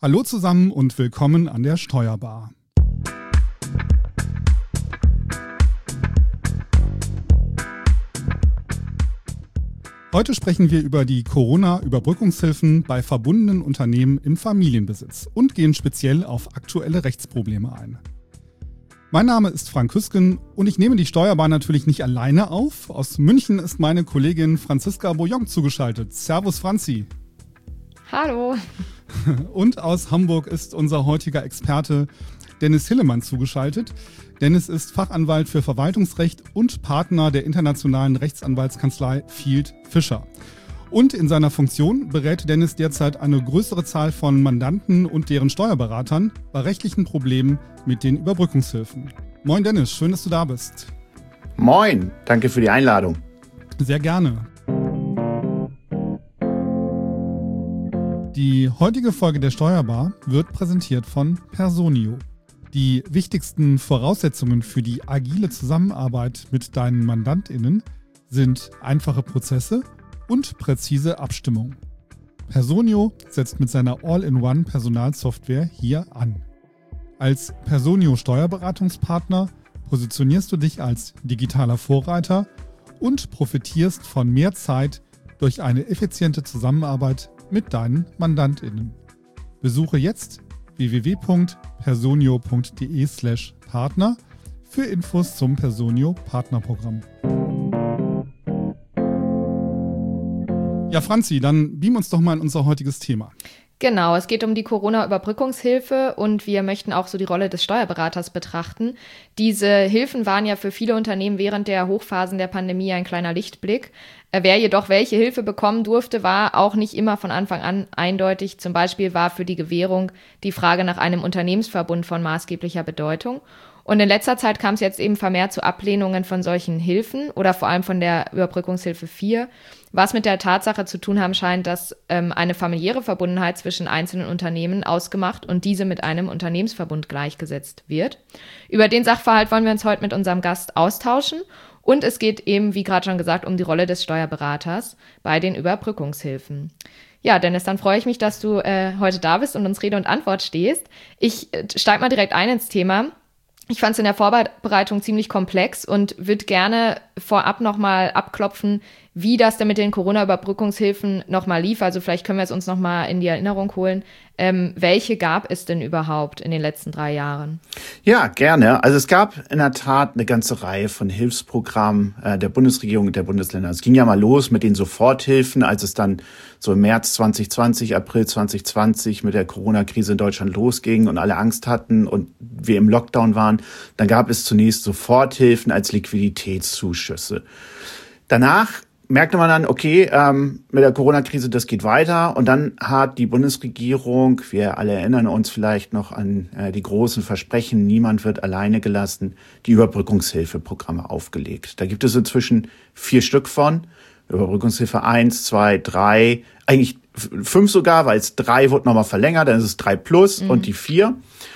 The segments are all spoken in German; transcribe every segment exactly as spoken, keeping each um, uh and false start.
Hallo zusammen und willkommen an der Steuerbar. Heute sprechen wir über die Corona-Überbrückungshilfen bei verbundenen Unternehmen im Familienbesitz und gehen speziell auf aktuelle Rechtsprobleme ein. Mein Name ist Frank Hüsken und ich nehme die Steuerbar natürlich nicht alleine auf. Aus München ist meine Kollegin Franziska Bouillon zugeschaltet. Servus Franzi. Hallo. Und aus Hamburg ist unser heutiger Experte Dennis Hillemann zugeschaltet. Dennis ist Fachanwalt für Verwaltungsrecht und Partner der internationalen Rechtsanwaltskanzlei Field Fischer. Und in seiner Funktion berät Dennis derzeit eine größere Zahl von Mandanten und deren Steuerberatern bei rechtlichen Problemen mit den Überbrückungshilfen. Moin Dennis, schön, dass du da bist. Moin, danke für die Einladung. Sehr gerne. Die heutige Folge der Steuerbar wird präsentiert von Personio. Die wichtigsten Voraussetzungen für die agile Zusammenarbeit mit deinen MandantInnen sind einfache Prozesse und präzise Abstimmung. Personio setzt mit seiner All-in-One-Personalsoftware hier an. Als Personio-Steuerberatungspartner positionierst du dich als digitaler Vorreiter und profitierst von mehr Zeit durch eine effiziente Zusammenarbeit mit deinen MandantInnen. Besuche jetzt w w w punkt personio punkt d e slash partner für Infos zum Personio Partnerprogramm. Ja, Franzi, dann beam uns doch mal in unser heutiges Thema. Genau, es geht um die Corona-Überbrückungshilfe und wir möchten auch so die Rolle des Steuerberaters betrachten. Diese Hilfen waren ja für viele Unternehmen während der Hochphasen der Pandemie ein kleiner Lichtblick. Wer jedoch welche Hilfe bekommen durfte, war auch nicht immer von Anfang an eindeutig. Zum Beispiel war für die Gewährung die Frage nach einem Unternehmensverbund von maßgeblicher Bedeutung. Und in letzter Zeit kam es jetzt eben vermehrt zu Ablehnungen von solchen Hilfen oder vor allem von der Überbrückungshilfe vier, was mit der Tatsache zu tun haben scheint, dass ähm, eine familiäre Verbundenheit zwischen einzelnen Unternehmen ausgemacht und diese mit einem Unternehmensverbund gleichgesetzt wird. Über den Sachverhalt wollen wir uns heute mit unserem Gast austauschen und es geht eben, wie gerade schon gesagt, um die Rolle des Steuerberaters bei den Überbrückungshilfen. Ja, Dennis, dann freue ich mich, dass du äh, heute da bist und uns Rede und Antwort stehst. Ich äh, steige mal direkt ein ins Thema. Ich fand es in der Vorbereitung ziemlich komplex und würde gerne vorab nochmal abklopfen, wie das denn mit den Corona-Überbrückungshilfen nochmal lief. Also vielleicht können wir es uns nochmal in die Erinnerung holen. Ähm, welche gab es denn überhaupt in den letzten drei Jahren? Ja, gerne. Also es gab in der Tat eine ganze Reihe von Hilfsprogrammen äh, der Bundesregierung und der Bundesländer. Es ging ja mal los mit den Soforthilfen, als es dann so im März zwanzig zwanzig, April zwanzig zwanzig mit der Corona-Krise in Deutschland losging und alle Angst hatten und wir im Lockdown waren. Dann gab es zunächst Soforthilfen als Liquiditätszuschüsse. Danach merkte man dann, okay, ähm, mit der Corona-Krise, das geht weiter. Und dann hat die Bundesregierung, wir alle erinnern uns vielleicht noch an äh, die großen Versprechen, niemand wird alleine gelassen, die Überbrückungshilfeprogramme aufgelegt. Da gibt es inzwischen vier Stück von. Überbrückungshilfe eins, zwei, drei, eigentlich fünf sogar, weil es drei wurde nochmal verlängert, dann ist es drei plus mhm. und die vier.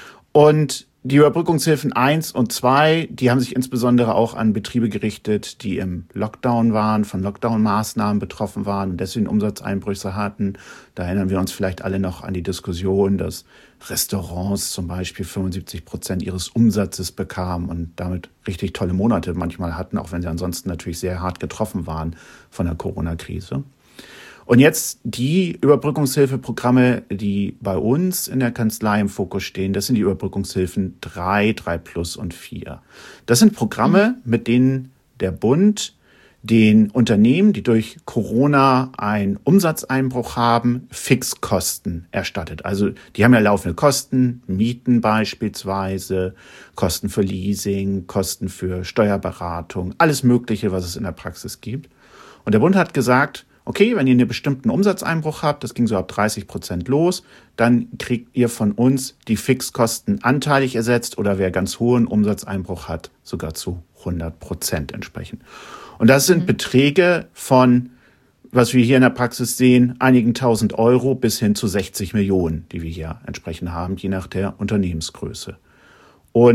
Und die Überbrückungshilfen eins und zwei, die haben sich insbesondere auch an Betriebe gerichtet, die im Lockdown waren, von Lockdown-Maßnahmen betroffen waren und deswegen Umsatzeinbrüche hatten. Da erinnern wir uns vielleicht alle noch an die Diskussion, dass Restaurants zum Beispiel fünfundsiebzig Prozent ihres Umsatzes bekamen und damit richtig tolle Monate manchmal hatten, auch wenn sie ansonsten natürlich sehr hart getroffen waren von der Corona-Krise. Und jetzt die Überbrückungshilfeprogramme, die bei uns in der Kanzlei im Fokus stehen, das sind die Überbrückungshilfen drei, drei plus und vier. Das sind Programme, mit denen der Bund den Unternehmen, die durch Corona einen Umsatzeinbruch haben, Fixkosten erstattet. Also die haben ja laufende Kosten, Mieten beispielsweise, Kosten für Leasing, Kosten für Steuerberatung, alles Mögliche, was es in der Praxis gibt. Und der Bund hat gesagt, okay, wenn ihr einen bestimmten Umsatzeinbruch habt, das ging so ab dreißig Prozent los, dann kriegt ihr von uns die Fixkosten anteilig ersetzt oder wer ganz hohen Umsatzeinbruch hat, sogar zu hundert Prozent entsprechend. Und das sind mhm. Beträge von, was wir hier in der Praxis sehen, einigen tausend Euro bis hin zu sechzig Millionen, die wir hier entsprechend haben, je nach der Unternehmensgröße. Und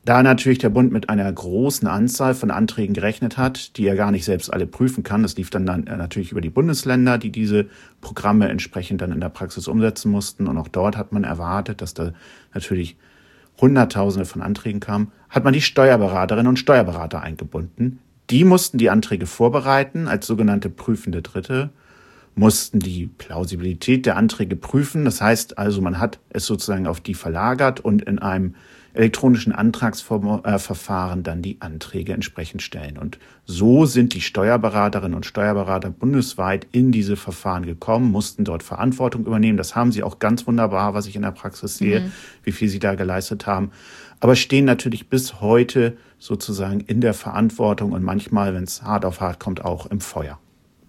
Da natürlich der Bund mit einer großen Anzahl von Anträgen gerechnet hat, die er gar nicht selbst alle prüfen kann. Das lief dann, dann natürlich über die Bundesländer, die diese Programme entsprechend dann in der Praxis umsetzen mussten. Und auch dort hat man erwartet, dass da natürlich Hunderttausende von Anträgen kamen, hat man die Steuerberaterinnen und Steuerberater eingebunden. Die mussten die Anträge vorbereiten als sogenannte prüfende Dritte, mussten die Plausibilität der Anträge prüfen. Das heißt also, man hat es sozusagen auf die verlagert und in einem elektronischen Antragsverfahren dann die Anträge entsprechend stellen. Und so sind die Steuerberaterinnen und Steuerberater bundesweit in diese Verfahren gekommen, mussten dort Verantwortung übernehmen. Das haben sie auch ganz wunderbar, was ich in der Praxis sehe, mhm. wie viel sie da geleistet haben. Aber stehen natürlich bis heute sozusagen in der Verantwortung und manchmal, wenn es hart auf hart kommt, auch im Feuer.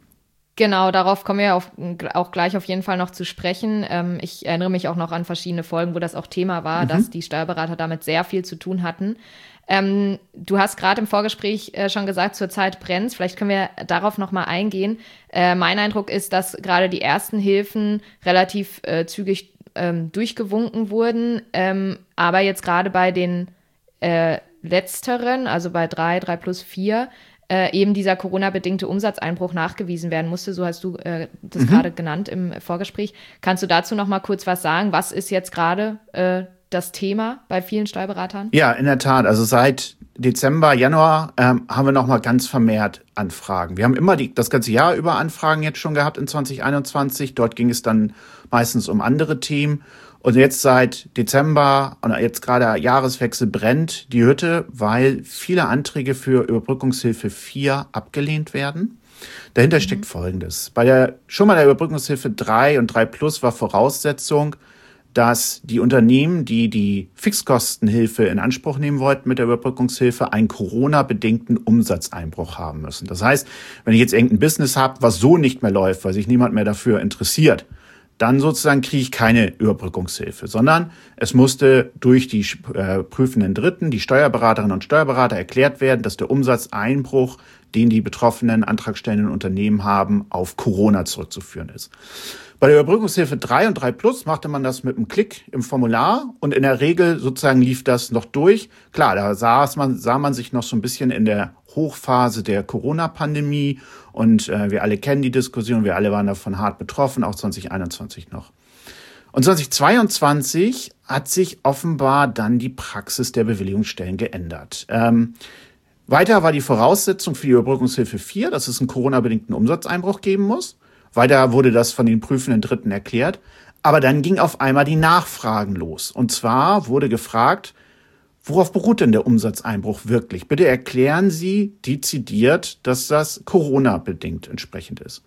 Genau, darauf kommen wir auf, auch gleich auf jeden Fall noch zu sprechen. Ähm, ich erinnere mich auch noch an verschiedene Folgen, wo das auch Thema war, mhm. dass die Steuerberater damit sehr viel zu tun hatten. Ähm, du hast gerade im Vorgespräch äh, schon gesagt, zurzeit brennt's. Vielleicht können wir darauf noch mal eingehen. Äh, mein Eindruck ist, dass gerade die ersten Hilfen relativ äh, zügig ähm, durchgewunken wurden. Ähm, aber jetzt gerade bei den äh, letzteren, also bei drei, drei plus vier, Äh, eben dieser Corona-bedingte Umsatzeinbruch nachgewiesen werden musste. So hast du äh, das mhm. gerade genannt im Vorgespräch. Kannst du dazu noch mal kurz was sagen? Was ist jetzt gerade äh, das Thema bei vielen Steuerberatern? Ja, in der Tat. Also seit Dezember, Januar ähm, haben wir noch mal ganz vermehrt Anfragen. Wir haben immer die, das ganze Jahr über Anfragen jetzt schon gehabt in zwanzig einundzwanzig. Dort ging es dann meistens um andere Themen. Und jetzt seit Dezember, und jetzt gerade Jahreswechsel, brennt die Hütte, weil viele Anträge für Überbrückungshilfe vier abgelehnt werden. Dahinter mhm. steckt Folgendes. Bei der, schon mal der Überbrückungshilfe drei und drei plus war Voraussetzung, dass die Unternehmen, die die Fixkostenhilfe in Anspruch nehmen wollten mit der Überbrückungshilfe, einen Corona-bedingten Umsatzeinbruch haben müssen. Das heißt, wenn ich jetzt irgendein Business habe, was so nicht mehr läuft, weil sich niemand mehr dafür interessiert, dann sozusagen kriege ich keine Überbrückungshilfe, sondern es musste durch die äh, prüfenden Dritten, die Steuerberaterinnen und Steuerberater erklärt werden, dass der Umsatzeinbruch, den die betroffenen antragstellenden Unternehmen haben, auf Corona zurückzuführen ist. Bei der Überbrückungshilfe drei und drei plus machte man das mit einem Klick im Formular und in der Regel sozusagen lief das noch durch. Klar, da saß man, sah man sich noch so ein bisschen in der Hochphase der Corona-Pandemie und äh, wir alle kennen die Diskussion, wir alle waren davon hart betroffen, auch zwanzig einundzwanzig noch. Und zwanzig zweiundzwanzig hat sich offenbar dann die Praxis der Bewilligungsstellen geändert. Ähm, weiter war die Voraussetzung für die Überbrückungshilfe vier, dass es einen Corona-bedingten Umsatzeinbruch geben muss. Weiter wurde das von den prüfenden Dritten erklärt. Aber dann ging auf einmal die Nachfragen los. Und zwar wurde gefragt, worauf beruht denn der Umsatzeinbruch wirklich? Bitte erklären Sie dezidiert, dass das Corona-bedingt entsprechend ist.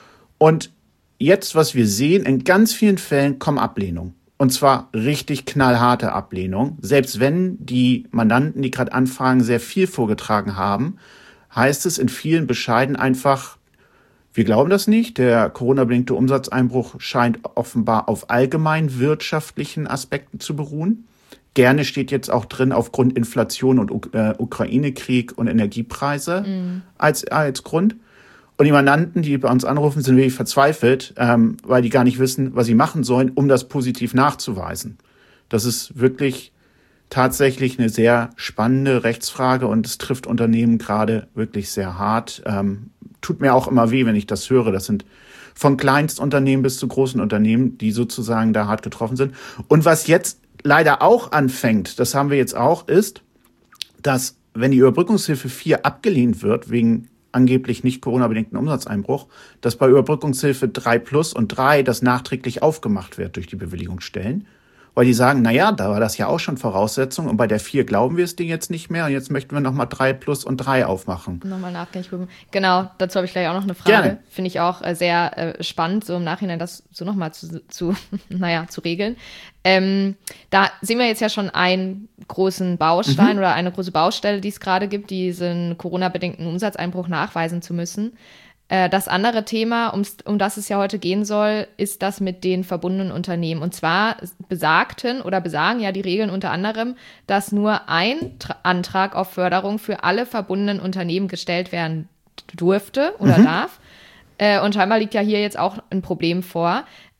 Und jetzt, was wir sehen, in ganz vielen Fällen kommen Ablehnungen. Und zwar richtig knallharte Ablehnung. Selbst wenn die Mandanten, die gerade anfragen, sehr viel vorgetragen haben, heißt es in vielen Bescheiden einfach, wir glauben das nicht. Der Corona-bedingte Umsatzeinbruch scheint offenbar auf allgemein wirtschaftlichen Aspekten zu beruhen. Gerne steht jetzt auch drin, aufgrund Inflation und äh, Ukraine-Krieg und Energiepreise mm. als, als Grund. Und die Mandanten, die bei uns anrufen, sind wirklich verzweifelt, ähm, weil die gar nicht wissen, was sie machen sollen, um das positiv nachzuweisen. Das ist wirklich tatsächlich eine sehr spannende Rechtsfrage und es trifft Unternehmen gerade wirklich sehr hart. Ähm, tut mir auch immer weh, wenn ich das höre. Das sind von Kleinstunternehmen bis zu großen Unternehmen, die sozusagen da hart getroffen sind. Und was jetzt leider auch anfängt, das haben wir jetzt auch, ist, dass wenn die Überbrückungshilfe vier abgelehnt wird, wegen angeblich nicht Corona-bedingten Umsatzeinbruch, dass bei Überbrückungshilfe drei plus und drei das nachträglich aufgemacht wird durch die Bewilligungsstellen. Weil die sagen, na ja, da war das ja auch schon Voraussetzung und bei der vier glauben wir es Ding jetzt nicht mehr und jetzt möchten wir nochmal drei plus und drei aufmachen. Nochmal nachgängig prüfen. Genau, dazu habe ich gleich auch noch eine Frage. Finde ich auch äh, sehr äh, spannend, so im Nachhinein das so nochmal zu, zu, naja, zu regeln. Ähm, da sehen wir jetzt ja schon einen großen Baustein mhm. oder eine große Baustelle, die es gerade gibt, diesen Corona-bedingten Umsatzeinbruch nachweisen zu müssen. Das andere Thema, um das es ja heute gehen soll, ist das mit den verbundenen Unternehmen. Und zwar besagten oder besagen ja die Regeln unter anderem, dass nur ein Tra- Antrag auf Förderung für alle verbundenen Unternehmen gestellt werden durfte oder mhm. darf. Und scheinbar liegt ja hier jetzt auch ein Problem vor.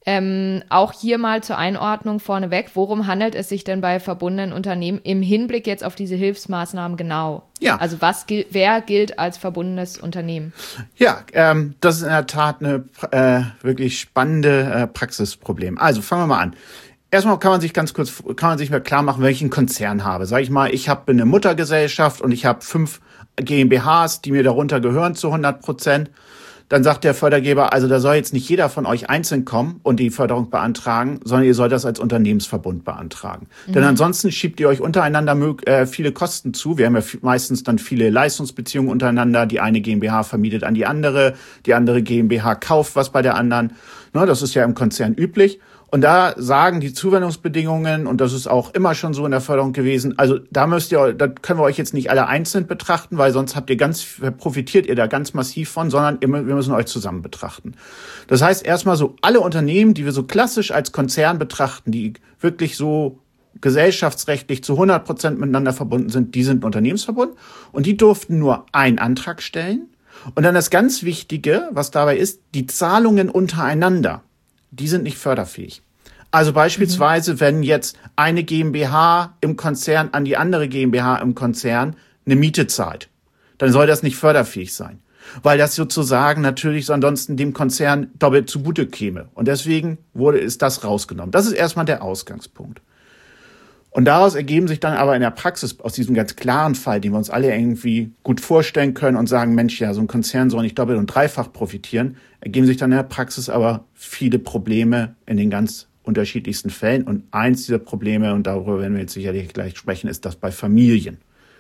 Ähm, auch hier mal zur Einordnung vorneweg, worum handelt es sich denn bei verbundenen Unternehmen im Hinblick jetzt auf diese Hilfsmaßnahmen genau? Ja. Also was gilt, wer gilt als verbundenes Unternehmen? Ja, ähm, das ist in der Tat eine äh, wirklich spannende äh, Praxisproblem. Also fangen wir mal an. Erstmal kann man sich ganz kurz, kann man sich mal klar machen, welchen Konzern habe. Sag ich mal, ich habe eine Muttergesellschaft und ich habe fünf GmbHs, die mir darunter gehören zu hundert Prozent. Dann sagt der Fördergeber, also da soll jetzt nicht jeder von euch einzeln kommen und die Förderung beantragen, sondern ihr sollt das als Unternehmensverbund beantragen. Mhm. Denn ansonsten schiebt ihr euch untereinander äh, viele Kosten zu. Wir haben ja meistens dann viele Leistungsbeziehungen untereinander. Die eine GmbH vermietet an die andere, die andere GmbH kauft was bei der anderen. Ne, das ist ja im Konzern üblich. Und da sagen die Zuwendungsbedingungen, und das ist auch immer schon so in der Förderung gewesen, also da müsst ihr, da können wir euch jetzt nicht alle einzeln betrachten, weil sonst habt ihr ganz, profitiert ihr da ganz massiv von, sondern wir müssen euch zusammen betrachten. Das heißt erstmal so, alle Unternehmen, die wir so klassisch als Konzern betrachten, die wirklich so gesellschaftsrechtlich zu hundert Prozent miteinander verbunden sind, die sind ein Unternehmensverbund und die durften nur einen Antrag stellen. Und dann das ganz Wichtige, was dabei ist, die Zahlungen untereinander, die sind nicht förderfähig. Also beispielsweise, mhm. wenn jetzt eine GmbH im Konzern an die andere GmbH im Konzern eine Miete zahlt, dann soll das nicht förderfähig sein, weil das sozusagen natürlich ansonsten dem Konzern doppelt zugute käme. Und deswegen wurde ist das rausgenommen. Das ist erstmal der Ausgangspunkt. Und daraus ergeben sich dann aber in der Praxis aus diesem ganz klaren Fall, den wir uns alle irgendwie gut vorstellen können und sagen, Mensch, ja, so ein Konzern soll nicht doppelt und dreifach profitieren, ergeben sich dann in der Praxis aber viele Probleme in den ganz unterschiedlichsten Fällen. Und eins dieser Probleme, und darüber werden wir jetzt sicherlich gleich sprechen, ist das bei Familien.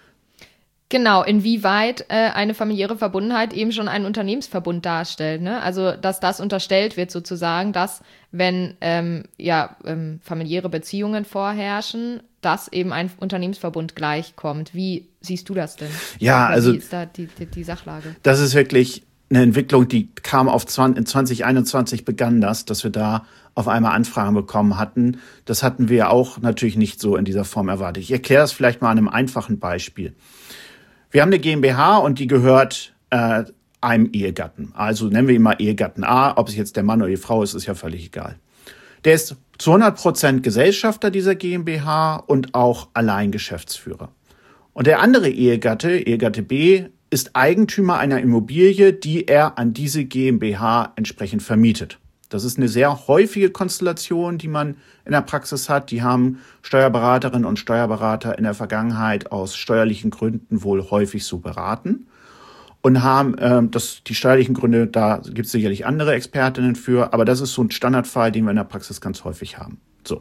Genau, inwieweit äh, eine familiäre Verbundenheit eben schon einen Unternehmensverbund darstellt, ne? Also, dass das unterstellt wird sozusagen, dass, wenn ähm, ja ähm, familiäre Beziehungen vorherrschen, dass eben ein Unternehmensverbund gleichkommt. Wie siehst du das denn? Ja, Oder also wie ist da die, die, die Sachlage? Das ist wirklich eine Entwicklung, die kam auf zwanzig, in zwanzig einundzwanzig begann das, dass wir da auf einmal Anfragen bekommen hatten. Das hatten wir auch natürlich nicht so in dieser Form erwartet. Ich erkläre das vielleicht mal an einem einfachen Beispiel. Wir haben eine GmbH und die gehört äh, einem Ehegatten. Also nennen wir ihn mal Ehegatten A. Ob es jetzt der Mann oder die Frau ist, ist ja völlig egal. Der ist zu hundert Prozent Gesellschafter dieser GmbH und auch Alleingeschäftsführer. Und der andere Ehegatte, Ehegatte B, ist Eigentümer einer Immobilie, die er an diese GmbH entsprechend vermietet. Das ist eine sehr häufige Konstellation, die man in der Praxis hat. Die haben Steuerberaterinnen und Steuerberater in der Vergangenheit aus steuerlichen Gründen wohl häufig so beraten und haben ähm, das, die steuerlichen Gründe, da gibt es sicherlich andere Expertinnen für, aber das ist so ein Standardfall, den wir in der Praxis ganz häufig haben. So.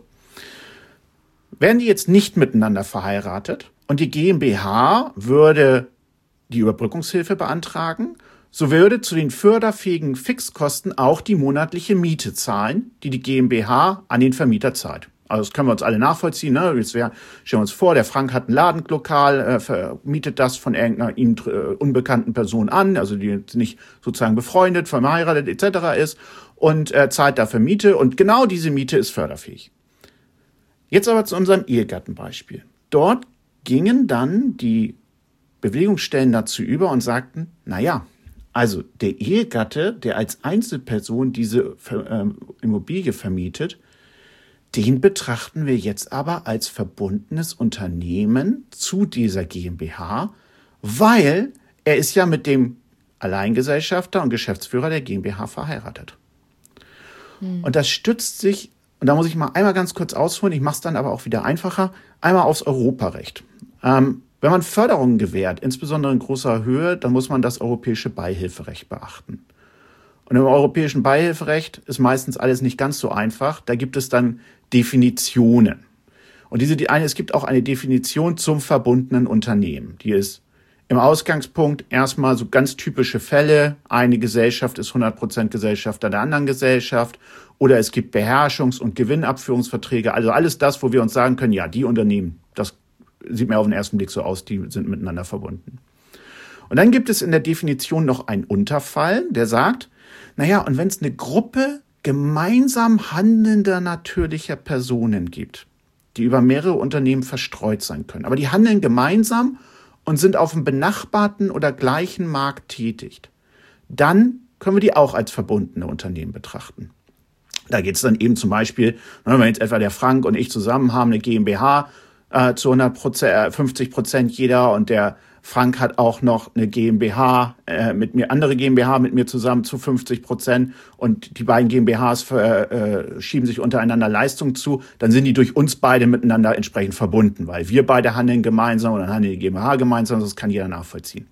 Werden die jetzt nicht miteinander verheiratet und die GmbH würde die Überbrückungshilfe beantragen, so würde zu den förderfähigen Fixkosten auch die monatliche Miete zahlen, die die GmbH an den Vermieter zahlt. Also das können wir uns alle nachvollziehen. Ne? Jetzt wär, stellen wir uns vor, der Frank hat ein Ladenlokal, äh, vermietet das von irgendeiner ihm äh, unbekannten Person an, also die nicht sozusagen befreundet, verheiratet et cetera ist und äh, zahlt dafür Miete und genau diese Miete ist förderfähig. Jetzt aber zu unserem Ehegattenbeispiel. Dort gingen dann die Bewilligungsstellen dazu über und sagten, na ja, also der Ehegatte, der als Einzelperson diese äh, Immobilie vermietet, den betrachten wir jetzt aber als verbundenes Unternehmen zu dieser GmbH, weil er ist ja mit dem Alleingesellschafter und Geschäftsführer der GmbH verheiratet. Hm. Und das stützt sich, und da muss ich mal einmal ganz kurz ausholen, ich mache es dann aber auch wieder einfacher, einmal aufs Europarecht. Ähm, Wenn man Förderungen gewährt, insbesondere in großer Höhe, dann muss man das europäische Beihilferecht beachten. Und im europäischen Beihilferecht ist meistens alles nicht ganz so einfach. Da gibt es dann Definitionen. Und diese, die eine, es gibt auch eine Definition zum verbundenen Unternehmen. Die ist im Ausgangspunkt erstmal so ganz typische Fälle. Eine Gesellschaft ist hundert Prozent Gesellschafter der anderen Gesellschaft. Oder es gibt Beherrschungs- und Gewinnabführungsverträge. Also alles das, wo wir uns sagen können, ja, die Unternehmen, das sieht mir auf den ersten Blick so aus, die sind miteinander verbunden. Und dann gibt es in der Definition noch einen Unterfall, der sagt, naja, und wenn es eine Gruppe gemeinsam handelnder natürlicher Personen gibt, die über mehrere Unternehmen verstreut sein können, aber die handeln gemeinsam und sind auf einem benachbarten oder gleichen Markt tätig, dann können wir die auch als verbundene Unternehmen betrachten. Da geht es dann eben zum Beispiel, wenn jetzt etwa der Frank und ich zusammen haben eine GmbH äh, zu hundert Prozent, äh, fünfzig Prozent jeder und der Frank hat auch noch eine GmbH äh, mit mir, andere GmbH mit mir zusammen zu fünfzig Prozent und die beiden GmbHs äh, schieben sich untereinander Leistung zu, dann sind die durch uns beide miteinander entsprechend verbunden, weil wir beide handeln gemeinsam und dann handelt die GmbH gemeinsam, das kann jeder nachvollziehen.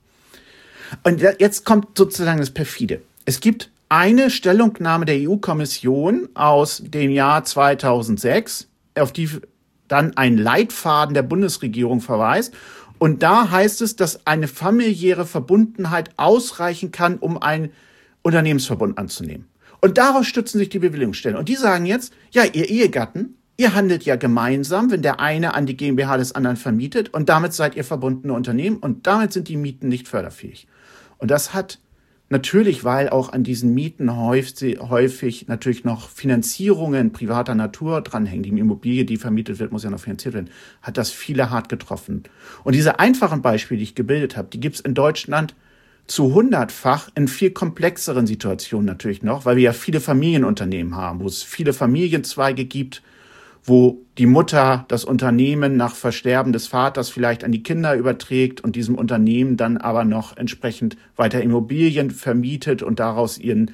Und jetzt kommt sozusagen das Perfide. Es gibt eine Stellungnahme der E U-Kommission aus dem Jahr zweitausendsechs, auf die dann ein Leitfaden der Bundesregierung verweist. Und da heißt es, dass eine familiäre Verbundenheit ausreichen kann, um einen Unternehmensverbund anzunehmen. Und darauf stützen sich die Bewilligungsstellen. Und die sagen jetzt, ja, ihr Ehegatten, ihr handelt ja gemeinsam, wenn der eine an die GmbH des anderen vermietet und damit seid ihr verbundene Unternehmen und damit sind die Mieten nicht förderfähig. Und das hat natürlich, weil auch an diesen Mieten häufig, häufig natürlich noch Finanzierungen privater Natur dranhängen. Die Immobilie, die vermietet wird, muss ja noch finanziert werden. Hat das viele hart getroffen. Und diese einfachen Beispiele, die ich gebildet habe, die gibt es in Deutschland zu hundertfach in viel komplexeren Situationen natürlich noch, weil wir ja viele Familienunternehmen haben, wo es viele Familienzweige gibt, wo die Mutter das Unternehmen nach Versterben des Vaters vielleicht an die Kinder überträgt und diesem Unternehmen dann aber noch entsprechend weiter Immobilien vermietet und daraus ihren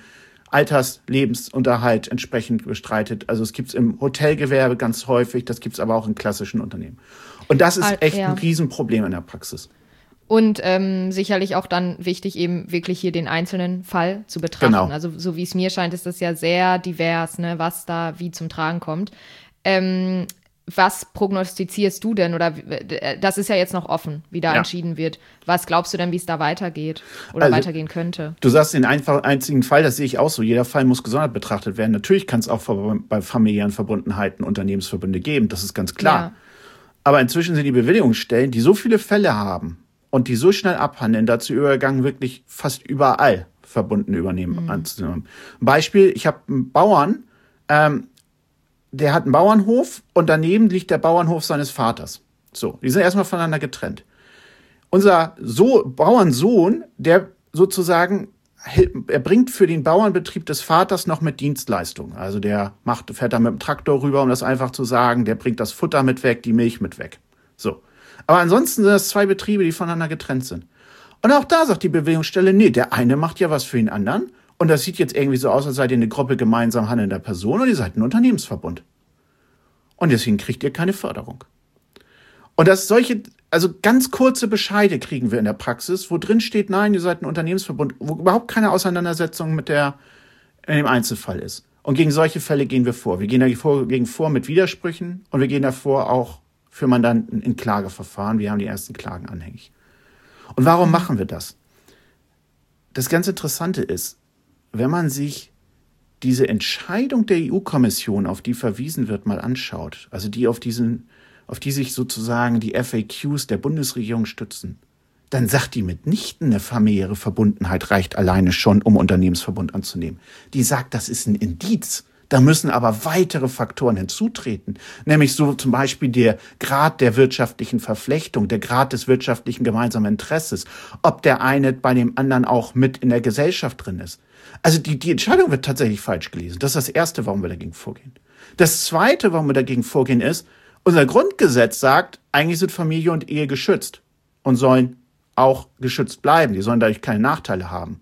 Alterslebensunterhalt entsprechend bestreitet. Also es gibt's im Hotelgewerbe ganz häufig, das gibt's aber auch in klassischen Unternehmen. Und das ist echt ja. ein Riesenproblem in der Praxis. Und ähm, sicherlich auch dann wichtig, eben wirklich hier den einzelnen Fall zu betrachten. Genau. Also so wie es mir scheint, ist das ja sehr divers, ne, was da wie zum Tragen kommt. Ähm, was prognostizierst du denn? Oder das ist ja jetzt noch offen, wie da ja. entschieden wird. Was glaubst du denn, wie es da weitergeht oder also, weitergehen könnte? Du sagst den einfach einzigen Fall, das sehe ich auch so. Jeder Fall muss gesondert betrachtet werden. Natürlich kann es auch bei familiären Verbundenheiten Unternehmensverbünde geben, das ist ganz klar. Ja. Aber inzwischen sind die Bewilligungsstellen, die so viele Fälle haben und die so schnell abhandeln, dazu übergegangen, wirklich fast überall Verbunden übernehmen mhm. anzunehmen. Beispiel, ich habe einen Bauern, ähm, der hat einen Bauernhof und daneben liegt der Bauernhof seines Vaters. So, die sind erstmal voneinander getrennt. Unser so- Bauernsohn, der sozusagen, er bringt für den Bauernbetrieb des Vaters noch mit Dienstleistungen. Also der macht, fährt da mit dem Traktor rüber, um das einfach zu sagen, der bringt das Futter mit weg, die Milch mit weg. So. Aber ansonsten sind das zwei Betriebe, die voneinander getrennt sind. Und auch da sagt die Bewilligungsstelle, nee, der eine macht ja was für den anderen. Und das sieht jetzt irgendwie so aus, als seid ihr eine Gruppe gemeinsam handelnder Personen und ihr seid ein Unternehmensverbund. Und deswegen kriegt ihr keine Förderung. Und das solche, also ganz kurze Bescheide kriegen wir in der Praxis, wo drin steht, nein, ihr seid ein Unternehmensverbund, wo überhaupt keine Auseinandersetzung mit der, in dem Einzelfall ist. Und gegen solche Fälle gehen wir vor. Wir gehen dagegen vor mit Widersprüchen und wir gehen davor auch für Mandanten in Klageverfahren. Wir haben die ersten Klagen anhängig. Und warum machen wir das? Das ganz Interessante ist, wenn man sich diese Entscheidung der E U-Kommission, auf die verwiesen wird, mal anschaut, also die auf diesen, auf die sich sozusagen die F A Qs der Bundesregierung stützen, dann sagt die mitnichten, eine familiäre Verbundenheit reicht alleine schon, um Unternehmensverbund anzunehmen. Die sagt, das ist ein Indiz. Da müssen aber weitere Faktoren hinzutreten, nämlich so zum Beispiel der Grad der wirtschaftlichen Verflechtung, der Grad des wirtschaftlichen gemeinsamen Interesses, ob der eine bei dem anderen auch mit in der Gesellschaft drin ist. Also die, die Entscheidung wird tatsächlich falsch gelesen. Das ist das Erste, warum wir dagegen vorgehen. Das Zweite, warum wir dagegen vorgehen, ist, unser Grundgesetz sagt, eigentlich sind Familie und Ehe geschützt und sollen auch geschützt bleiben. Die sollen dadurch keine Nachteile haben.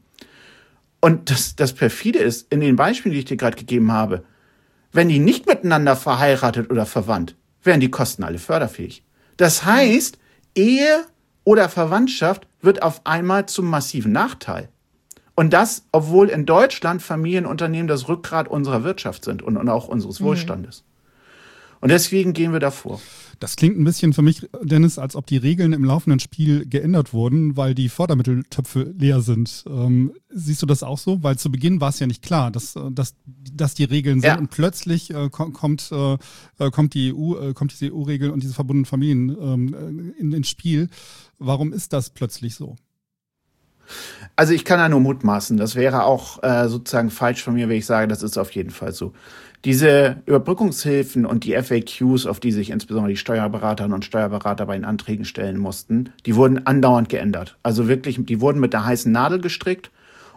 Und das, das perfide ist, in den Beispielen, die ich dir gerade gegeben habe, wenn die nicht miteinander verheiratet oder verwandt, wären die Kosten alle förderfähig. Das heißt, Ehe oder Verwandtschaft wird auf einmal zum massiven Nachteil. Und das, obwohl in Deutschland Familienunternehmen das Rückgrat unserer Wirtschaft sind und, und auch unseres Wohlstandes. Und deswegen gehen wir davor. Das klingt ein bisschen für mich, Dennis, als ob die Regeln im laufenden Spiel geändert wurden, weil die Fördermitteltöpfe leer sind. Ähm, siehst du das auch so? Weil zu Beginn war es ja nicht klar, dass, dass, dass die Regeln sind ja. und plötzlich äh, kommt, äh, kommt die E U, äh, kommt diese E U-Regel und diese verbundenen Familien ähm, in, ins Spiel. Warum ist das plötzlich so? Also ich kann da nur mutmaßen. Das wäre auch äh, sozusagen falsch von mir, wenn ich sage, das ist auf jeden Fall so. Diese Überbrückungshilfen und die F A Qs, auf die sich insbesondere die Steuerberaterinnen und Steuerberater bei den Anträgen stellen mussten, die wurden andauernd geändert. Also wirklich, die wurden mit der heißen Nadel gestrickt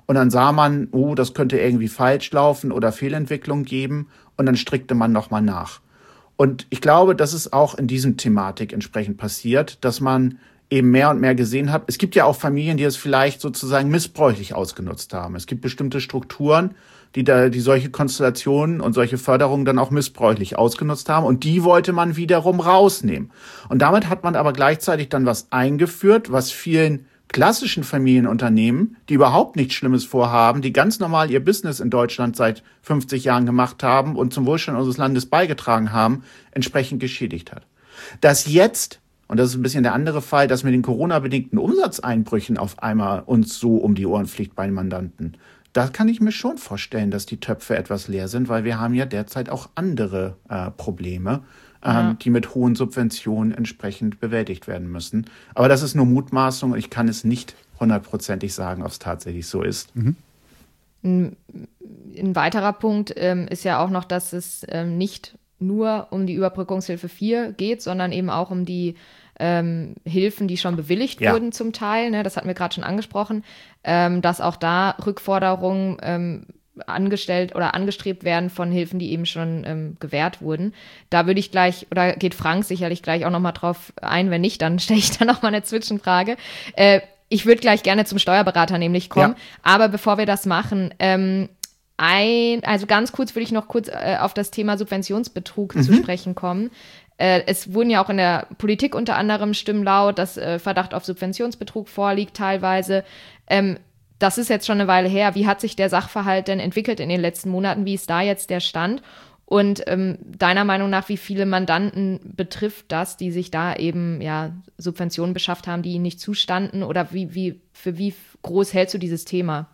Und dann sah man, oh, das könnte irgendwie falsch laufen oder Fehlentwicklung geben. Und dann strickte man nochmal nach. Und ich glaube, das ist auch in diesem Thematik entsprechend passiert, dass man eben mehr und mehr gesehen hat. Es gibt ja auch Familien, die es vielleicht sozusagen missbräuchlich ausgenutzt haben. Es gibt bestimmte Strukturen, die da, die solche Konstellationen und solche Förderungen dann auch missbräuchlich ausgenutzt haben. Und die wollte man wiederum rausnehmen. Und damit hat man aber gleichzeitig dann was eingeführt, was vielen klassischen Familienunternehmen, die überhaupt nichts Schlimmes vorhaben, die ganz normal ihr Business in Deutschland seit fünfzig Jahren gemacht haben und zum Wohlstand unseres Landes beigetragen haben, entsprechend geschädigt hat. Dass jetzt, und das ist ein bisschen der andere Fall, dass mit den Corona-bedingten Umsatzeinbrüchen auf einmal uns so um die Ohren fliegt bei den Mandanten, da kann ich mir schon vorstellen, dass die Töpfe etwas leer sind, weil wir haben ja derzeit auch andere äh, Probleme, ja. ähm, die mit hohen Subventionen entsprechend bewältigt werden müssen. Aber das ist nur Mutmaßung und ich kann es nicht hundertprozentig sagen, ob es tatsächlich so ist. Mhm. Ein, ein weiterer Punkt ähm, ist ja auch noch, dass es ähm, nicht nur um die Überbrückungshilfe vier geht, sondern eben auch um die ähm, Hilfen, die schon bewilligt ja. wurden zum Teil. Ne, das hatten wir gerade schon angesprochen, ähm, dass auch da Rückforderungen ähm, angestellt oder angestrebt werden von Hilfen, die eben schon ähm, gewährt wurden. Da würde ich gleich, oder geht Frank sicherlich gleich auch nochmal drauf ein, wenn nicht, dann stelle ich da nochmal eine Zwischenfrage. Äh, ich würde gleich gerne zum Steuerberater nämlich kommen, ja. aber bevor wir das machen, ähm, ein, also ganz kurz würde ich noch kurz äh, auf das Thema Subventionsbetrug mhm. zu sprechen kommen. Äh, es wurden ja auch in der Politik unter anderem Stimmen laut, dass äh, Verdacht auf Subventionsbetrug vorliegt teilweise. Ähm, das ist jetzt schon eine Weile her. Wie hat sich der Sachverhalt denn entwickelt in den letzten Monaten? Wie ist da jetzt der Stand? Und ähm, deiner Meinung nach, wie viele Mandanten betrifft das, die sich da eben ja Subventionen beschafft haben, die ihnen nicht zustanden? Oder wie, wie, für wie groß hältst du dieses Thema?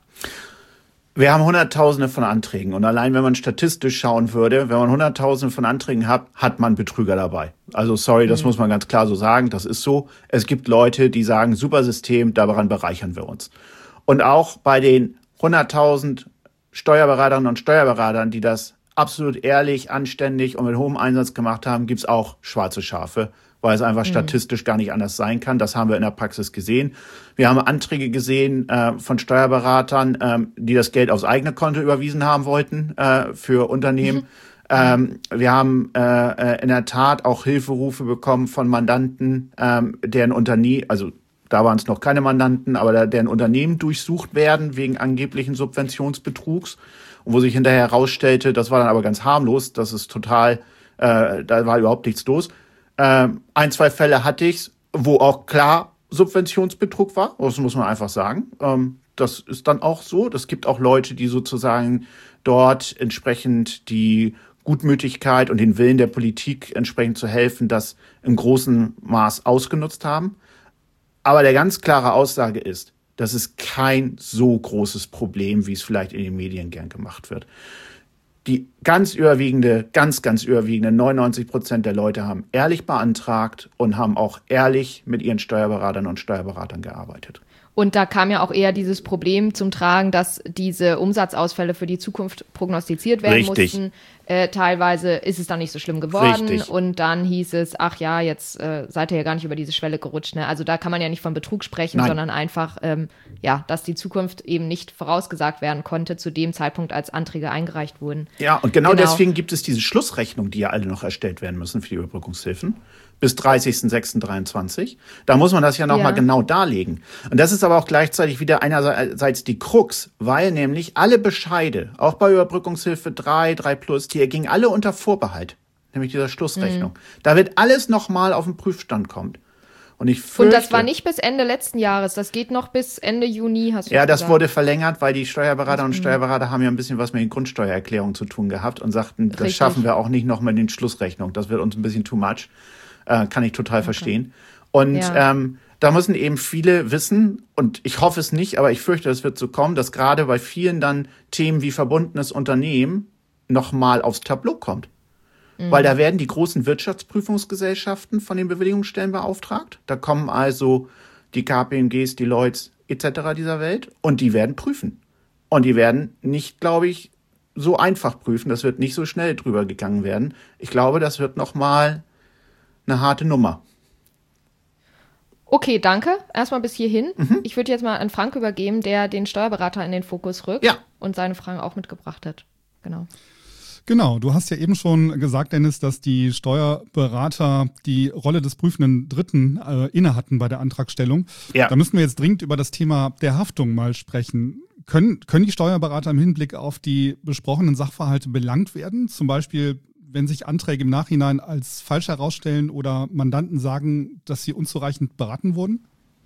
Wir haben Hunderttausende von Anträgen und allein wenn man statistisch schauen würde, wenn man Hunderttausende von Anträgen hat, hat man Betrüger dabei. Also sorry, das mhm. muss man ganz klar so sagen, das ist so. Es gibt Leute, die sagen, super System, daran bereichern wir uns. Und auch bei den hunderttausend Steuerberaterinnen und Steuerberatern, die das absolut ehrlich, anständig und mit hohem Einsatz gemacht haben, gibt's auch schwarze Schafe, weil es einfach mhm. statistisch gar nicht anders sein kann. Das haben wir in der Praxis gesehen. Wir haben Anträge gesehen äh, von Steuerberatern, ähm, die das Geld aufs eigene Konto überwiesen haben wollten äh, für Unternehmen. Mhm. Ähm, wir haben äh, in der Tat auch Hilferufe bekommen von Mandanten, ähm, deren Unternehmen, also da waren es noch keine Mandanten, aber da, deren Unternehmen durchsucht werden wegen angeblichen Subventionsbetrugs. Und wo sich hinterher herausstellte, das war dann aber ganz harmlos, das ist total, äh, da war überhaupt nichts los. Ähm, ein, zwei Fälle hatte ich, wo auch klar Subventionsbetrug war. Das muss man einfach sagen. Ähm, das ist dann auch so. Es gibt auch Leute, die sozusagen dort entsprechend die Gutmütigkeit und den Willen der Politik entsprechend zu helfen, das im großen Maß ausgenutzt haben. Aber der ganz klare Aussage ist, das ist kein so großes Problem, wie es vielleicht in den Medien gern gemacht wird. Die ganz überwiegende, ganz, ganz überwiegende neunundneunzig Prozent der Leute haben ehrlich beantragt und haben auch ehrlich mit ihren Steuerberatern und Steuerberatern gearbeitet. Und da kam ja auch eher dieses Problem zum Tragen, dass diese Umsatzausfälle für die Zukunft prognostiziert werden Richtig. mussten. Äh, teilweise ist es dann nicht so schlimm geworden. Richtig. Und dann hieß es, ach ja, jetzt äh, seid ihr ja gar nicht über diese Schwelle gerutscht. Ne? Also da kann man ja nicht von Betrug sprechen, Nein. sondern einfach, ähm, ja, dass die Zukunft eben nicht vorausgesagt werden konnte zu dem Zeitpunkt, als Anträge eingereicht wurden. Ja, und genau, Genau. deswegen gibt es diese Schlussrechnung, die ja alle noch erstellt werden müssen für die Überbrückungshilfen. Bis dreißigsten sechsten dreiundzwanzig. Da muss man das ja nochmal Ja. mal genau darlegen. Und das ist aber auch gleichzeitig wieder einerseits die Krux, weil nämlich alle Bescheide, auch bei Überbrückungshilfe drei, drei plus, die ergingen alle unter Vorbehalt, nämlich dieser Schlussrechnung. Mhm. Da wird alles nochmal auf den Prüfstand kommen. Und ich fürchte, Und das war nicht bis Ende letzten Jahres, das geht noch bis Ende Juni, hast du Ja, gesagt. das wurde verlängert, weil die Steuerberater und Mhm. Steuerberater haben ja ein bisschen was mit den Grundsteuererklärungen zu tun gehabt und sagten, das Richtig. schaffen wir auch nicht noch mit den Schlussrechnungen. Das wird uns ein bisschen too much. Äh, kann ich total okay. verstehen. Und Ja. ähm, da müssen eben viele wissen, und ich hoffe es nicht, aber ich fürchte, es wird so kommen, dass gerade bei vielen dann Themen wie verbundenes Unternehmen nochmal aufs Tableau kommt. Mhm. Weil da werden die großen Wirtschaftsprüfungsgesellschaften von den Bewilligungsstellen beauftragt. Da kommen also die K P M Gs, die Lloyds et cetera dieser Welt und die werden prüfen. Und die werden nicht, glaube ich, so einfach prüfen. Das wird nicht so schnell drüber gegangen werden. Ich glaube, das wird nochmal eine harte Nummer. Okay, danke. Erstmal bis hierhin. Mhm. Ich würde jetzt mal an Frank übergeben, der den Steuerberater in den Fokus rückt Ja. und seine Fragen auch mitgebracht hat. Genau. Genau, du hast ja eben schon gesagt, Dennis, dass die Steuerberater die Rolle des prüfenden Dritten äh, inne hatten bei der Antragstellung. Ja. Da müssen wir jetzt dringend über das Thema der Haftung mal sprechen. Können, können die Steuerberater im Hinblick auf die besprochenen Sachverhalte belangt werden? Zum Beispiel, wenn sich Anträge im Nachhinein als falsch herausstellen oder Mandanten sagen, dass sie unzureichend beraten wurden?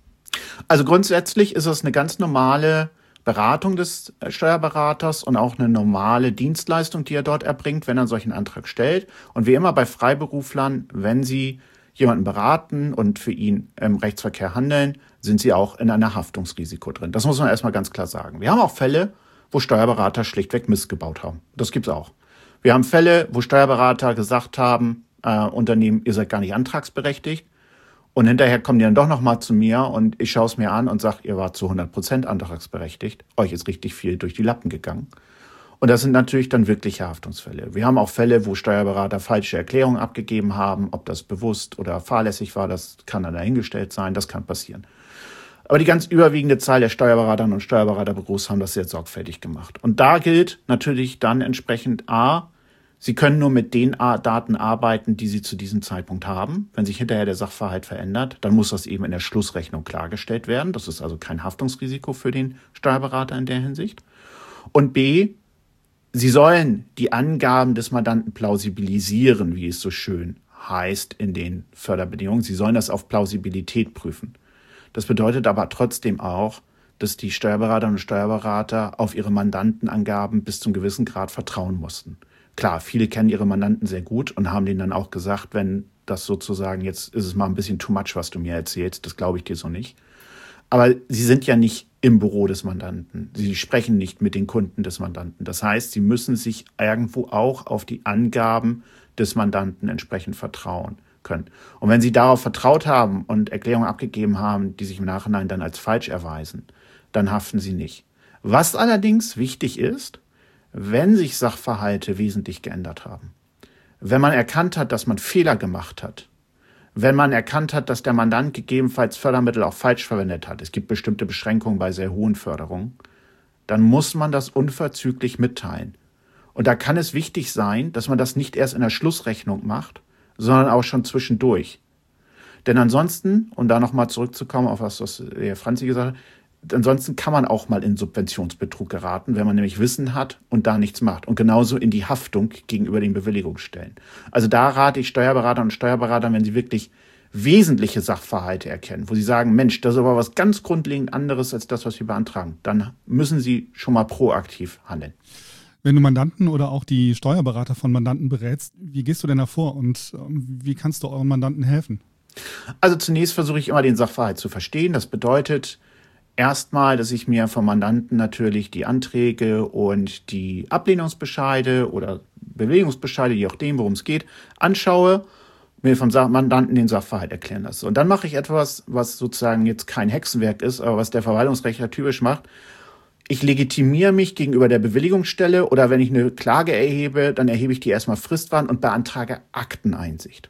Also grundsätzlich ist es eine ganz normale Beratung des Steuerberaters und auch eine normale Dienstleistung, die er dort erbringt, wenn er einen solchen Antrag stellt. Und wie immer bei Freiberuflern, wenn sie jemanden beraten und für ihn im Rechtsverkehr handeln, sind sie auch in einer Haftungsrisiko drin. Das muss man erstmal ganz klar sagen. Wir haben auch Fälle, wo Steuerberater schlichtweg Mist gebaut haben. Das gibt's auch. Wir haben Fälle, wo Steuerberater gesagt haben, äh, Unternehmen, ihr seid gar nicht antragsberechtigt. Und hinterher kommen die dann doch nochmal zu mir und ich schaue es mir an und sage, ihr wart zu hundert Prozent antragsberechtigt. Euch ist richtig viel durch die Lappen gegangen. Und das sind natürlich dann wirkliche Haftungsfälle. Wir haben auch Fälle, wo Steuerberater falsche Erklärungen abgegeben haben. Ob das bewusst oder fahrlässig war, das kann dann dahingestellt sein. Das kann passieren. Aber die ganz überwiegende Zahl der Steuerberaterinnen und Steuerberaterbüros haben das sehr sorgfältig gemacht. Und da gilt natürlich dann entsprechend A, Sie können nur mit den Daten arbeiten, die Sie zu diesem Zeitpunkt haben. Wenn sich hinterher der Sachverhalt verändert, dann muss das eben in der Schlussrechnung klargestellt werden. Das ist also kein Haftungsrisiko für den Steuerberater in der Hinsicht. Und B, Sie sollen die Angaben des Mandanten plausibilisieren, wie es so schön heißt in den Förderbedingungen. Sie sollen das auf Plausibilität prüfen. Das bedeutet aber trotzdem auch, dass die Steuerberaterinnen und Steuerberater auf ihre Mandantenangaben bis zum gewissen Grad vertrauen mussten. Klar, viele kennen ihre Mandanten sehr gut und haben denen dann auch gesagt, wenn das sozusagen, jetzt ist es mal ein bisschen too much, was du mir erzählst, das glaube ich dir so nicht. Aber sie sind ja nicht im Büro des Mandanten. Sie sprechen nicht mit den Kunden des Mandanten. Das heißt, sie müssen sich irgendwo auch auf die Angaben des Mandanten entsprechend vertrauen können. Und wenn sie darauf vertraut haben und Erklärungen abgegeben haben, die sich im Nachhinein dann als falsch erweisen, dann haften sie nicht. Was allerdings wichtig ist, wenn sich Sachverhalte wesentlich geändert haben, wenn man erkannt hat, dass man Fehler gemacht hat, wenn man erkannt hat, dass der Mandant gegebenenfalls Fördermittel auch falsch verwendet hat, es gibt bestimmte Beschränkungen bei sehr hohen Förderungen, dann muss man das unverzüglich mitteilen. Und da kann es wichtig sein, dass man das nicht erst in der Schlussrechnung macht, sondern auch schon zwischendurch. Denn ansonsten, um da nochmal zurückzukommen auf was, was der Franzi gesagt hat, ansonsten kann man auch mal in Subventionsbetrug geraten, wenn man nämlich Wissen hat und da nichts macht. Und genauso in die Haftung gegenüber den Bewilligungsstellen. Also da rate ich Steuerberater und Steuerberatern, wenn sie wirklich wesentliche Sachverhalte erkennen, wo sie sagen, Mensch, das ist aber was ganz grundlegend anderes als das, was wir beantragen, dann müssen sie schon mal proaktiv handeln. Wenn du Mandanten oder auch die Steuerberater von Mandanten berätst, wie gehst du denn da vor und wie kannst du euren Mandanten helfen? Also zunächst versuche ich immer den Sachverhalt zu verstehen. Das bedeutet erstmal, dass ich mir vom Mandanten natürlich die Anträge und die Ablehnungsbescheide oder Bewilligungsbescheide, je nachdem, worum es geht, anschaue, mir vom Mandanten den Sachverhalt erklären lasse. Und dann mache ich etwas, was sozusagen jetzt kein Hexenwerk ist, aber was der Verwaltungsrechtler typisch macht. Ich legitimiere mich gegenüber der Bewilligungsstelle oder wenn ich eine Klage erhebe, dann erhebe ich die erstmal fristwarnend und beantrage Akteneinsicht.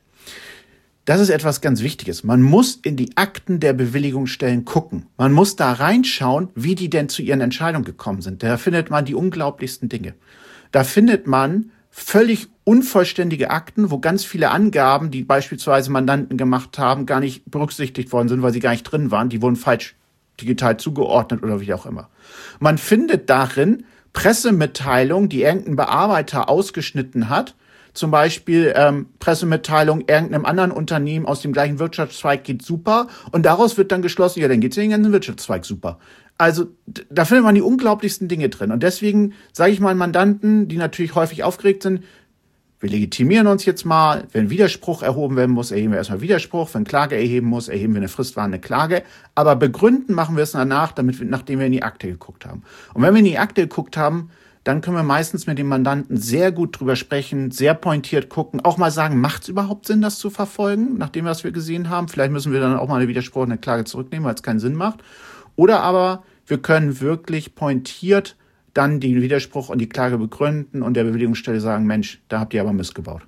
Das ist etwas ganz Wichtiges. Man muss in die Akten der Bewilligungsstellen gucken. Man muss da reinschauen, wie die denn zu ihren Entscheidungen gekommen sind. Da findet man die unglaublichsten Dinge. Da findet man völlig unvollständige Akten, wo ganz viele Angaben, die beispielsweise Mandanten gemacht haben, gar nicht berücksichtigt worden sind, weil sie gar nicht drin waren. Die wurden falsch digital zugeordnet oder wie auch immer. Man findet darin Pressemitteilungen, die irgendein Bearbeiter ausgeschnitten hat. Zum Beispiel ähm, Pressemitteilung irgendeinem anderen Unternehmen aus dem gleichen Wirtschaftszweig geht super und daraus wird dann geschlossen, ja, dann geht's ja den ganzen Wirtschaftszweig super. Also da findet man die unglaublichsten Dinge drin und deswegen sage ich meinen Mandanten, die natürlich häufig aufgeregt sind, wir legitimieren uns jetzt mal, wenn Widerspruch erhoben werden muss, erheben wir erstmal Widerspruch, wenn Klage erheben muss, erheben wir eine fristwahrende Klage, aber begründen machen wir es danach, damit wir, nachdem wir in die Akte geguckt haben. Und wenn wir in die Akte geguckt haben, dann können wir meistens mit dem Mandanten sehr gut drüber sprechen, sehr pointiert gucken, auch mal sagen, macht es überhaupt Sinn, das zu verfolgen, nachdem was wir gesehen haben? Vielleicht müssen wir dann auch mal eine widersprochene Klage zurücknehmen, weil es keinen Sinn macht. Oder aber wir können wirklich pointiert dann den Widerspruch und die Klage begründen und der Bewilligungsstelle sagen, Mensch, da habt ihr aber missgebaut.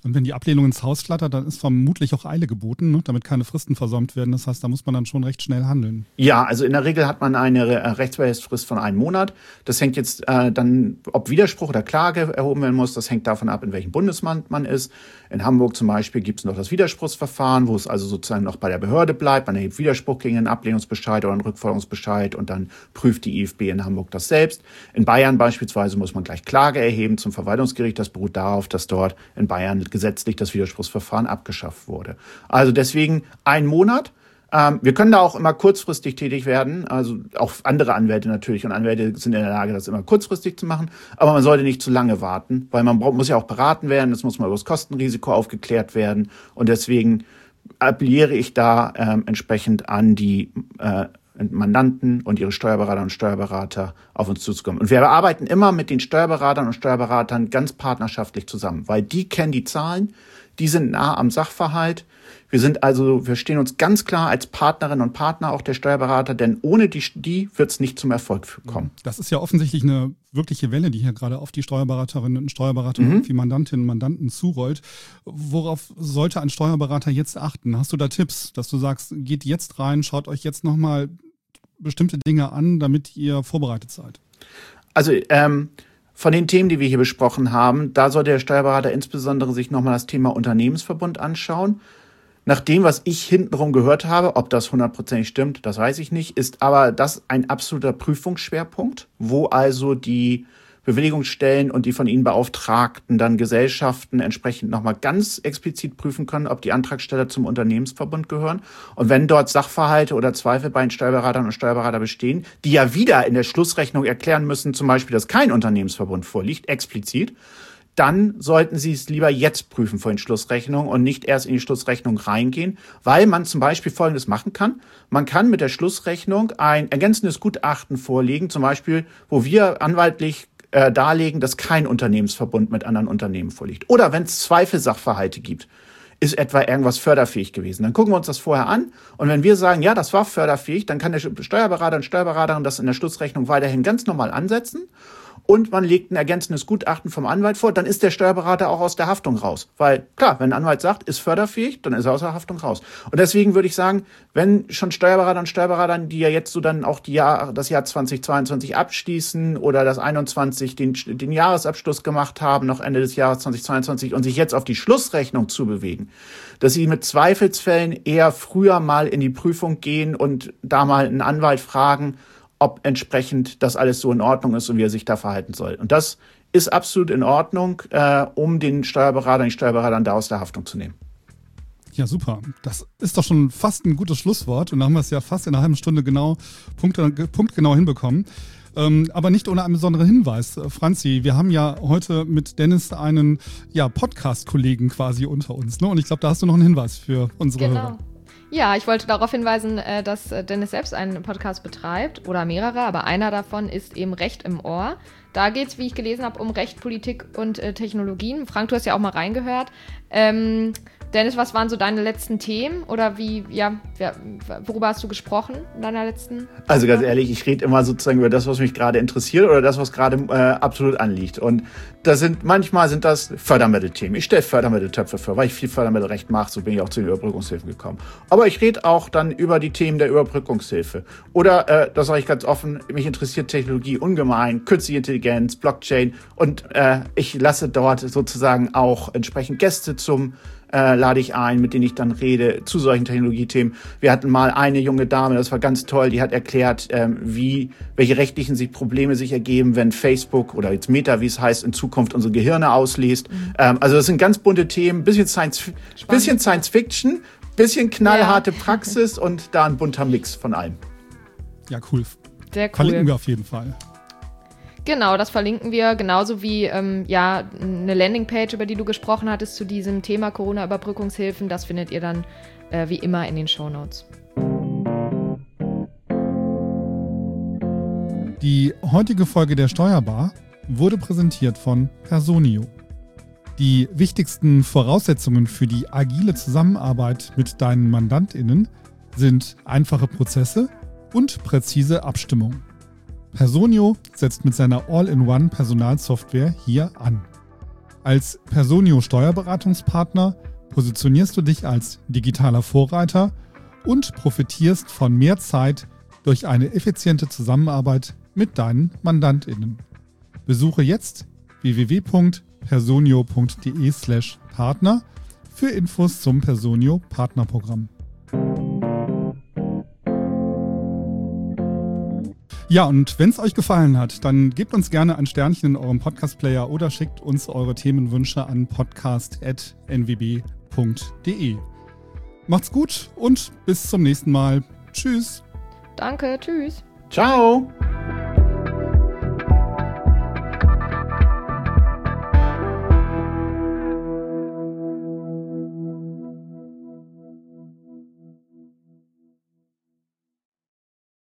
Und wenn die Ablehnung ins Haus flattert, dann ist vermutlich auch Eile geboten, ne, damit keine Fristen versäumt werden. Das heißt, da muss man dann schon recht schnell handeln. Ja, also in der Regel hat man eine Rechtsbehelfsfrist von einem Monat. Das hängt jetzt äh, dann, ob Widerspruch oder Klage erhoben werden muss, das hängt davon ab, in welchem Bundesland man ist. In Hamburg zum Beispiel gibt es noch das Widerspruchsverfahren, wo es also sozusagen noch bei der Behörde bleibt. Man erhebt Widerspruch gegen einen Ablehnungsbescheid oder einen Rückforderungsbescheid und dann prüft die I F B in Hamburg das selbst. In Bayern beispielsweise muss man gleich Klage erheben zum Verwaltungsgericht. Das beruht darauf, dass dort in Bayern gesetzlich das Widerspruchsverfahren abgeschafft wurde. Also deswegen ein Monat. Ähm, wir können da auch immer kurzfristig tätig werden. Also auch andere Anwälte natürlich. Und Anwälte sind in der Lage, das immer kurzfristig zu machen. Aber man sollte nicht zu lange warten, weil man braucht, muss ja auch beraten werden. Das muss mal über das Kostenrisiko aufgeklärt werden. Und deswegen appelliere ich da ähm, entsprechend an die äh, Mandanten und ihre Steuerberater und Steuerberater auf uns zuzukommen. Und wir arbeiten immer mit den Steuerberatern und Steuerberatern ganz partnerschaftlich zusammen, weil die kennen die Zahlen, die sind nah am Sachverhalt. Wir sind also, wir stehen uns ganz klar als Partnerinnen und Partner auch der Steuerberater, denn ohne die, die wird es nicht zum Erfolg kommen. Das ist ja offensichtlich eine wirkliche Welle, die hier gerade auf die Steuerberaterinnen und Steuerberater mhm. und die Mandantinnen und Mandanten zurollt. Worauf sollte ein Steuerberater jetzt achten? Hast du da Tipps, dass du sagst, geht jetzt rein, schaut euch jetzt nochmal bestimmte Dinge an, damit ihr vorbereitet seid? Also, ähm, von den Themen, die wir hier besprochen haben, da sollte der Steuerberater insbesondere sich nochmal das Thema Unternehmensverbund anschauen. Nach dem, was ich hintenrum gehört habe, ob das hundertprozentig stimmt, das weiß ich nicht, ist aber das ein absoluter Prüfungsschwerpunkt, wo also die Bewilligungsstellen und die von ihnen beauftragten dann Gesellschaften entsprechend nochmal ganz explizit prüfen können, ob die Antragsteller zum Unternehmensverbund gehören. Und wenn dort Sachverhalte oder Zweifel bei den Steuerberatern und Steuerberater bestehen, die ja wieder in der Schlussrechnung erklären müssen, zum Beispiel, dass kein Unternehmensverbund vorliegt, explizit, dann sollten Sie es lieber jetzt prüfen vor den Schlussrechnungen und nicht erst in die Schlussrechnung reingehen, weil man zum Beispiel Folgendes machen kann. Man kann mit der Schlussrechnung ein ergänzendes Gutachten vorlegen, zum Beispiel, wo wir anwaltlich äh, darlegen, dass kein Unternehmensverbund mit anderen Unternehmen vorliegt. Oder wenn es Zweifelsachverhalte gibt, ist etwa irgendwas förderfähig gewesen. Dann gucken wir uns das vorher an und wenn wir sagen, ja, das war förderfähig, dann kann der Steuerberater und Steuerberaterin das in der Schlussrechnung weiterhin ganz normal ansetzen. Und man legt ein ergänzendes Gutachten vom Anwalt vor, dann ist der Steuerberater auch aus der Haftung raus. Weil klar, wenn ein Anwalt sagt, ist förderfähig, dann ist er aus der Haftung raus. Und deswegen würde ich sagen, wenn schon Steuerberater und Steuerberater, die ja jetzt so dann auch die Jahr, das Jahr zweitausendzweiundzwanzig abschließen oder das einundzwanzig den, den Jahresabschluss gemacht haben, noch Ende des Jahres zweitausendzweiundzwanzig und sich jetzt auf die Schlussrechnung zubewegen, dass sie mit Zweifelsfällen eher früher mal in die Prüfung gehen und da mal einen Anwalt fragen, ob entsprechend das alles so in Ordnung ist und wie er sich da verhalten soll. Und das ist absolut in Ordnung, äh, um den Steuerberater, die Steuerberater da aus der Haftung zu nehmen. Ja, super. Das ist doch schon fast ein gutes Schlusswort. Und da haben wir es ja fast in einer halben Stunde genau, Punkt, punktgenau hinbekommen. Ähm, aber nicht ohne einen besonderen Hinweis. Franzi, wir haben ja heute mit Dennis einen ja, Podcast-Kollegen quasi unter uns. Ne? Und ich glaube, da hast du noch einen Hinweis für unsere genau. Hörer. Ja, ich wollte darauf hinweisen, dass Dennis selbst einen Podcast betreibt oder mehrere, aber einer davon ist eben Recht im Ohr. Da geht es, wie ich gelesen habe, um Recht, Politik und äh, Technologien. Frank, du hast ja auch mal reingehört. Ähm, Dennis, was waren so deine letzten Themen oder wie, ja, worüber hast du gesprochen in deiner letzten? Also ganz ehrlich, ich rede immer sozusagen über das, was mich gerade interessiert oder das, was gerade äh, absolut anliegt. Und das sind, manchmal sind das Fördermittelthemen. Ich stelle Fördermitteltöpfe vor, weil ich viel Fördermittelrecht mache, so bin ich auch zu den Überbrückungshilfen gekommen. Aber ich rede auch dann über die Themen der Überbrückungshilfe. Oder, äh, das sage ich ganz offen, mich interessiert Technologie ungemein, künstliche Intelligenz, Blockchain und äh, ich lasse dort sozusagen auch entsprechend Gäste zum Äh, lade ich ein, mit denen ich dann rede zu solchen Technologiethemen. Wir hatten mal eine junge Dame, das war ganz toll, die hat erklärt, ähm, wie, welche rechtlichen sich Probleme sich ergeben, wenn Facebook oder jetzt Meta, wie es heißt, in Zukunft unsere Gehirne ausliest. Mhm. Ähm, also das sind ganz bunte Themen, bisschen Science, bisschen Science Fiction, bisschen knallharte ja. Praxis und da ein bunter Mix von allem. Ja, cool. Sehr cool. Verlinken wir auf jeden Fall. Genau, das verlinken wir, genauso wie ähm, ja, eine Landingpage, über die du gesprochen hattest, zu diesem Thema Corona-Überbrückungshilfen. Das findet ihr dann äh, wie immer in den Shownotes. Die heutige Folge der Steuerbar wurde präsentiert von Personio. Die wichtigsten Voraussetzungen für die agile Zusammenarbeit mit deinen MandantInnen sind einfache Prozesse und präzise Abstimmung. Personio setzt mit seiner All-in-One-Personalsoftware hier an. Als Personio Steuerberatungspartner positionierst du dich als digitaler Vorreiter und profitierst von mehr Zeit durch eine effiziente Zusammenarbeit mit deinen MandantInnen. Besuche jetzt w w w punkt personio punkt d e slash partner für Infos zum Personio Partnerprogramm. Ja, und wenn es euch gefallen hat, dann gebt uns gerne ein Sternchen in eurem Podcast-Player oder schickt uns eure Themenwünsche an podcast at n w b punkt d e. Macht's gut und bis zum nächsten Mal. Tschüss. Danke, tschüss. Ciao.